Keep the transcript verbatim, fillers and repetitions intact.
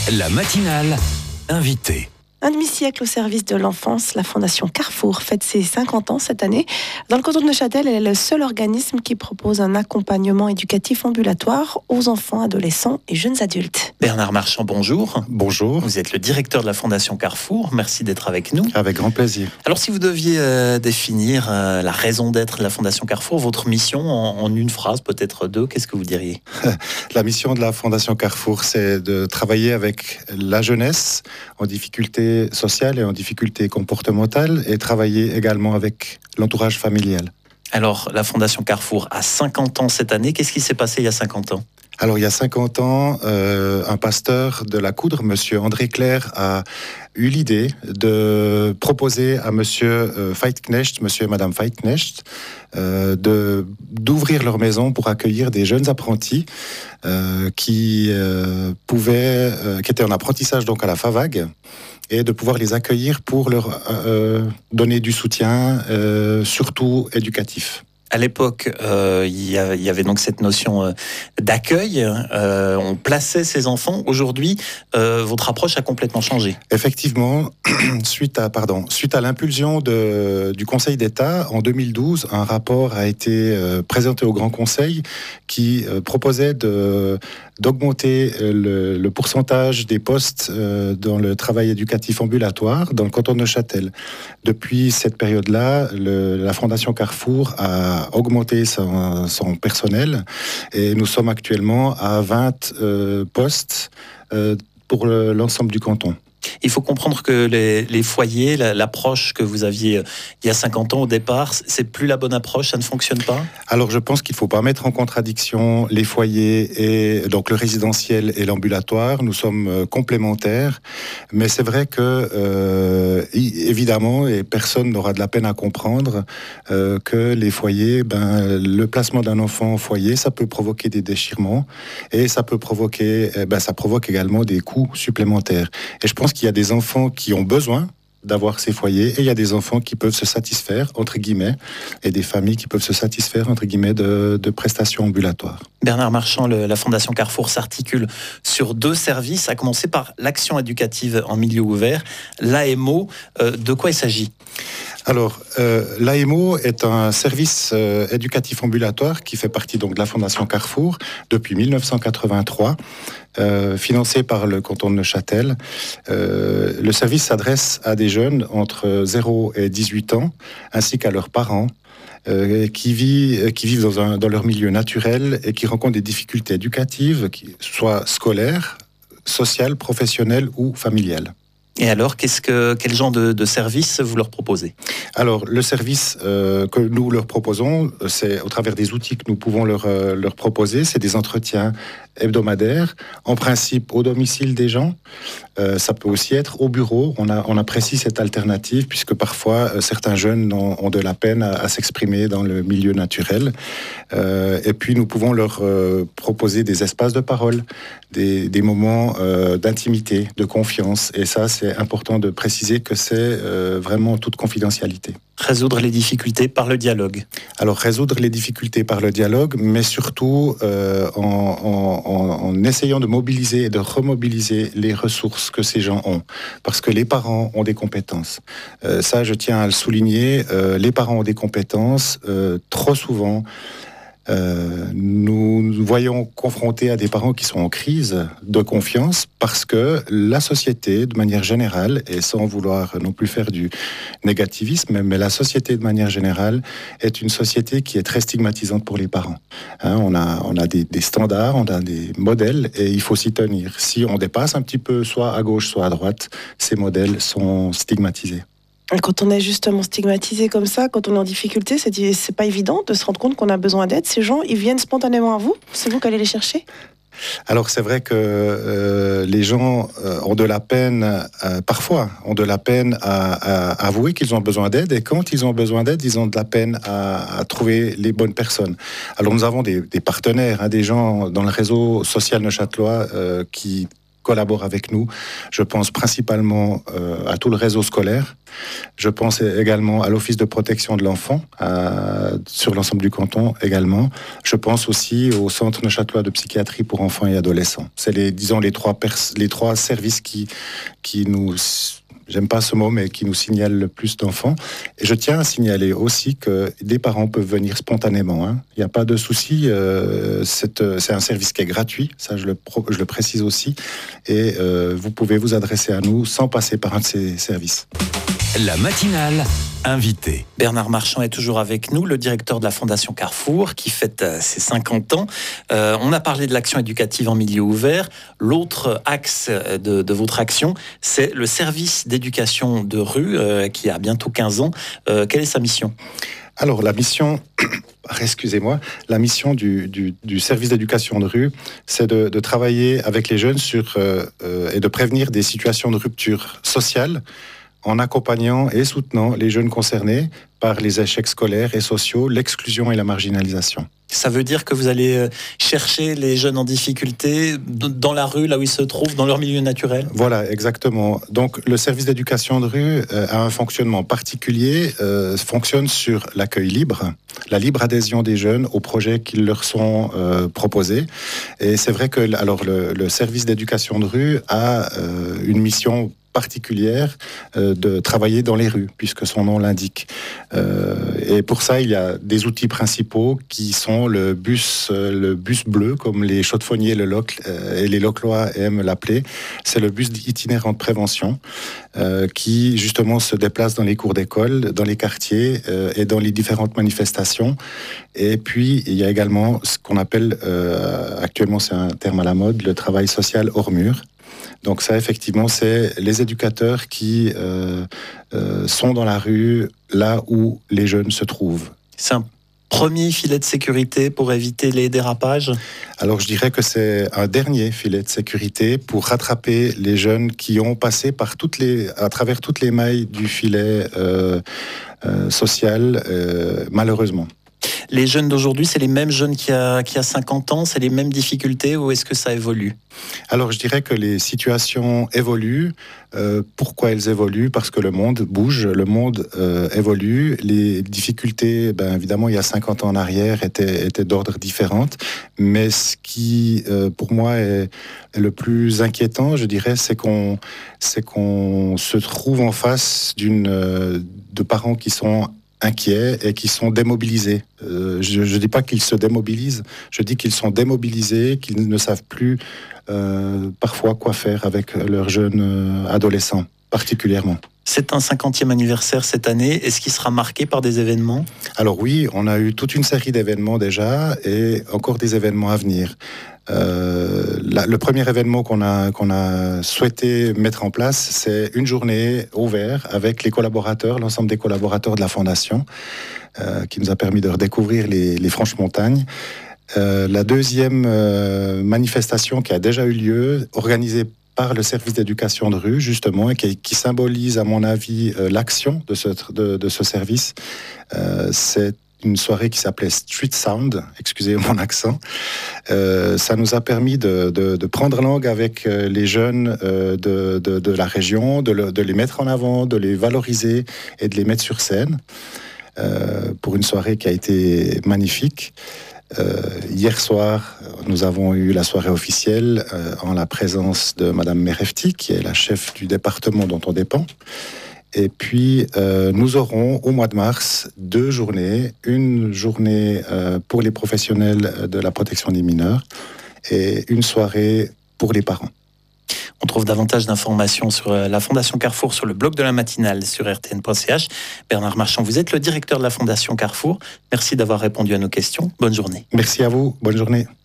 La matinale invitée. Un demi-siècle au service de l'enfance, la Fondation Carrefour fête ses cinquante ans cette année. Dans le canton de Neuchâtel, elle est le seul organisme qui propose un accompagnement éducatif ambulatoire aux enfants, adolescents et jeunes adultes. Bernard Marchand, bonjour. Bonjour. Vous êtes le directeur de la Fondation Carrefour. Merci d'être avec nous. Avec grand plaisir. Alors, si vous deviez euh, définir euh, la raison d'être de la Fondation Carrefour, votre mission en, en une phrase, peut-être deux, qu'est-ce que vous diriez ? La mission de la Fondation Carrefour, c'est de travailler avec la jeunesse en difficulté sociale et en difficulté comportementale et travailler également avec l'entourage familial. Alors, la Fondation Carrefour a cinquante ans cette année. Qu'est-ce qui s'est passé il y a cinquante ans ? Alors, il y a cinquante ans, euh, un pasteur de la Coudre, monsieur André Clerc, a eu l'idée de proposer à monsieur euh, Feitknecht, monsieur et madame Feitknecht, euh, de, d'ouvrir leur maison pour accueillir des jeunes apprentis euh, qui, euh, pouvaient, euh, qui étaient en apprentissage donc à la FAVAG, et de pouvoir les accueillir pour leur euh, donner du soutien, euh, surtout éducatif. À l'époque, euh, il y avait donc cette notion euh, d'accueil. Euh, on plaçait ces enfants. Aujourd'hui, euh, votre approche a complètement changé. Effectivement, suite à, pardon, suite à l'impulsion de, du Conseil d'État, en deux mille douze, un rapport a été euh, présenté au Grand Conseil qui euh, proposait de, d'augmenter le, le pourcentage des postes euh, dans le travail éducatif ambulatoire dans le canton de Neuchâtel. Depuis cette période-là, le, la Fondation Carrefour a augmenté son, son personnel et nous sommes actuellement à vingt euh, postes euh, pour le, l'ensemble du canton. Il faut comprendre que les, les foyers, la, l'approche que vous aviez il y a cinquante ans au départ, c'est plus la bonne approche, ça ne fonctionne pas ? Alors je pense qu'il ne faut pas mettre en contradiction les foyers, et donc le résidentiel et l'ambulatoire. Nous sommes euh, complémentaires, mais c'est vrai que, euh, évidemment, et personne n'aura de la peine à comprendre, euh, que les foyers, ben, le placement d'un enfant au foyer, ça peut provoquer des déchirements, et ça peut provoquer, ben, ça provoque également des coûts supplémentaires. Et je pense qu'il y a des enfants qui ont besoin d'avoir ces foyers et il y a des enfants qui peuvent se satisfaire, entre guillemets, et des familles qui peuvent se satisfaire, entre guillemets, de, de prestations ambulatoires. Bernard Marchand, le, la Fondation Carrefour s'articule sur deux services, à commencer par l'action éducative en milieu ouvert, l'A M O. Euh, de quoi il s'agit ? Alors, euh, l'A M O est un service euh, éducatif ambulatoire qui fait partie donc de la Fondation Carrefour depuis mille neuf cent quatre-vingt-trois, euh, financé par le canton de Neuchâtel. Euh, le service s'adresse à des jeunes entre zéro et dix-huit ans, ainsi qu'à leurs parents, euh, qui, vit, qui vivent dans, un, dans leur milieu naturel et qui rencontrent des difficultés éducatives, qui, soit scolaires, sociales, professionnelles ou familiales. Et alors, qu'est-ce que, quel genre de, de service vous leur proposez ? Alors, le service euh, que nous leur proposons, c'est au travers des outils que nous pouvons leur, euh, leur proposer, c'est des entretiens hebdomadaires, en principe au domicile des gens. Euh, ça peut aussi être au bureau. On, a, on apprécie cette alternative puisque parfois euh, certains jeunes ont, ont de la peine à, à s'exprimer dans le milieu naturel. Euh, et puis nous pouvons leur euh, proposer des espaces de parole, des, des moments euh, d'intimité, de confiance. Et ça, c'est important de préciser que c'est euh, vraiment toute confidentialité. Résoudre les difficultés par le dialogue. Alors résoudre les difficultés par le dialogue, mais surtout euh, en, en, en, en essayant de mobiliser et de remobiliser les ressources que ces gens ont. Parce que les parents ont des compétences. Euh, ça, je tiens à le souligner, euh, les parents ont des compétences. Euh, trop souvent, Euh, nous nous voyons confrontés à des parents qui sont en crise de confiance parce que la société, de manière générale, et sans vouloir non plus faire du négativisme, mais la société, de manière générale, est une société qui est très stigmatisante pour les parents. Hein, on a, on a des, des standards, on a des modèles, et il faut s'y tenir. Si on dépasse un petit peu, soit à gauche, soit à droite, ces modèles sont stigmatisés. Quand on est justement stigmatisé comme ça, quand on est en difficulté, c'est, c'est pas évident de se rendre compte qu'on a besoin d'aide. Ces gens, ils viennent spontanément à vous ? C'est vous qui allez les chercher ? Alors c'est vrai que euh, les gens euh, ont de la peine, euh, parfois, ont de la peine à, à avouer qu'ils ont besoin d'aide, et quand ils ont besoin d'aide, ils ont de la peine à, à trouver les bonnes personnes. Alors nous avons des, des partenaires, hein, des gens dans le réseau social neuchâtelois euh, qui collaborent avec nous. Je pense principalement euh, à tout le réseau scolaire. Je pense également à l'Office de protection de l'enfant, à, sur l'ensemble du canton également. Je pense aussi au Centre neuchâtelois de psychiatrie pour enfants et adolescents. C'est les, disons, les trois, pers- les trois services qui, qui nous... J'aime pas ce mot, mais qui nous signale le plus d'enfants. Et je tiens à signaler aussi que des parents peuvent venir spontanément. Hein. Il n'y a pas de souci. Euh, c'est, c'est un service qui est gratuit. Ça, je le, pro, je le précise aussi. Et euh, vous pouvez vous adresser à nous sans passer par un de ces services. La matinale invitée. Bernard Marchand est toujours avec nous, le directeur de la Fondation Carrefour, qui fête euh, ses cinquante ans. Euh, on a parlé de l'action éducative en milieu ouvert. L'autre axe de, de votre action, c'est le service d'éducation de rue, euh, qui a bientôt quinze ans. Euh, quelle est sa mission ? Alors, la mission... Excusez-moi, la mission du, du, du service d'éducation de rue, c'est de, de travailler avec les jeunes sur, euh, euh, et de prévenir des situations de rupture sociale en accompagnant et soutenant les jeunes concernés par les échecs scolaires et sociaux, l'exclusion et la marginalisation. Ça veut dire que vous allez chercher les jeunes en difficulté dans la rue, là où ils se trouvent, dans leur milieu naturel ? Voilà, exactement. Donc, le service d'éducation de rue euh, a un fonctionnement particulier, euh, fonctionne sur l'accueil libre, la libre adhésion des jeunes aux projets qui leur sont euh, proposés. Et c'est vrai que alors, le, le service d'éducation de rue a euh, une mission particulière euh, de travailler dans les rues, puisque son nom l'indique. Euh, et pour ça, il y a des outils principaux qui sont le bus, euh, le bus bleu, comme les chaudefonniers le loc, euh, et les loclois aiment l'appeler. C'est le bus itinérant de prévention euh, qui, justement, se déplace dans les cours d'école, dans les quartiers euh, et dans les différentes manifestations. Et puis, il y a également ce qu'on appelle, euh, actuellement c'est un terme à la mode, le travail social hors mur. Donc ça, effectivement, c'est les éducateurs qui euh, euh, sont dans la rue, là où les jeunes se trouvent. C'est un premier filet de sécurité pour éviter les dérapages ? Alors je dirais que c'est un dernier filet de sécurité pour rattraper les jeunes qui ont passé par toutes les, à travers toutes les mailles du filet euh, euh, social, euh, malheureusement. Les jeunes d'aujourd'hui, c'est les mêmes jeunes qu'il y a, qu'il y a cinquante ans, c'est les mêmes difficultés ou est-ce que ça évolue ? Alors je dirais que les situations évoluent. Euh, pourquoi elles évoluent ? Parce que le monde bouge, le monde euh, évolue. Les difficultés, ben, évidemment, il y a cinquante ans en arrière, étaient, étaient d'ordre différent. Mais ce qui, euh, pour moi, est, est le plus inquiétant, je dirais, c'est qu'on, c'est qu'on se trouve en face d'une, euh, de parents qui sont inquiets et qui sont démobilisés. Euh, je ne dis pas qu'ils se démobilisent, je dis qu'ils sont démobilisés, qu'ils ne savent plus euh, parfois quoi faire avec leurs jeunes euh, adolescents, particulièrement. C'est un cinquantième anniversaire cette année. Est-ce qu'il sera marqué par des événements ? Alors oui, on a eu toute une série d'événements déjà et encore des événements à venir. Euh, la, le premier événement qu'on a, qu'on a souhaité mettre en place, c'est une journée ouverte avec les collaborateurs, l'ensemble des collaborateurs de la Fondation, euh, qui nous a permis de redécouvrir les, les Franches-Montagnes. Euh, la deuxième euh, manifestation qui a déjà eu lieu, organisée par le service d'éducation de rue, justement, et qui, qui symbolise, à mon avis, euh, l'action de ce, de, de ce service, euh, c'est une soirée qui s'appelait Street Sound, excusez mon accent. Euh, ça nous a permis de, de, de prendre langue avec les jeunes euh, de, de, de la région, de, le, de les mettre en avant, de les valoriser et de les mettre sur scène euh, pour une soirée qui a été magnifique. Euh, hier soir, nous avons eu la soirée officielle euh, en la présence de Madame Merefti, qui est la chef du département dont on dépend. Et puis, euh, nous aurons au mois de mars deux journées. Une journée euh, pour les professionnels de la protection des mineurs et une soirée pour les parents. On trouve davantage d'informations sur la Fondation Carrefour sur le blog de la matinale sur r t n point c h. Bernard Marchand, vous êtes le directeur de la Fondation Carrefour. Merci d'avoir répondu à nos questions. Bonne journée. Merci à vous. Bonne journée.